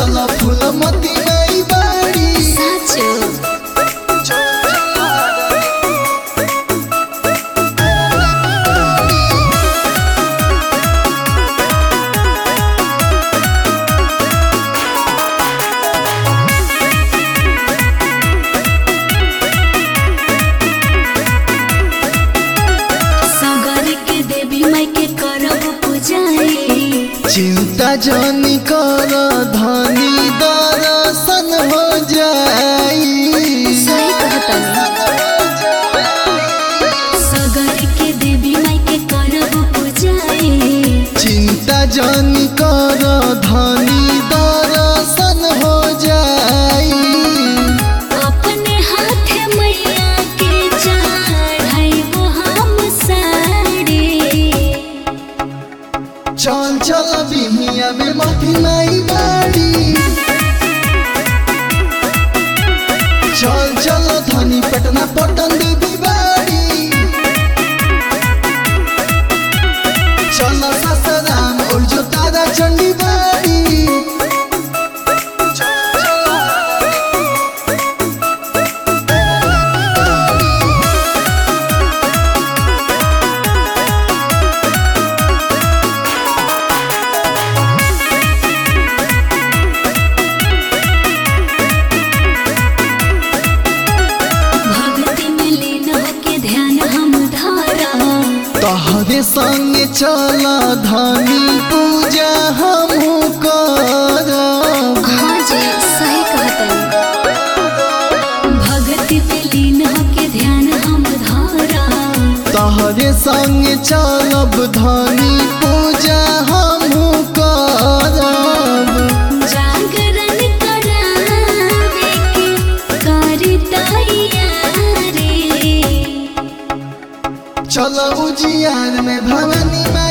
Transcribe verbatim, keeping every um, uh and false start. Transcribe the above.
चल फूलमती माई बाड़ी साचो चिंता जानी कर धनी दर्शन हो जाई। सही सगर के देवी माई के करब पूजाई। चिंता जानी कर धनी दर्शन हो जाई। अपने हाथ मैया के चढ़ाइबो हम साड़ी। चल चल बिहिया में मती माई बाड़ी चल चल धनी पटना पटन देवी बाड़ी चल सासाराम और जो तारा चंडी बाड़ी तहरे संगे चल धनी पूजा हमहू करब। हाँ जी सही कहतन भगति में लीन होके ध्यान हम धरब। तहरे संगे चलब धनी पूजा हमहू करब। जागरण करावे के करी तैयारी। चल उजियार में भवानी माई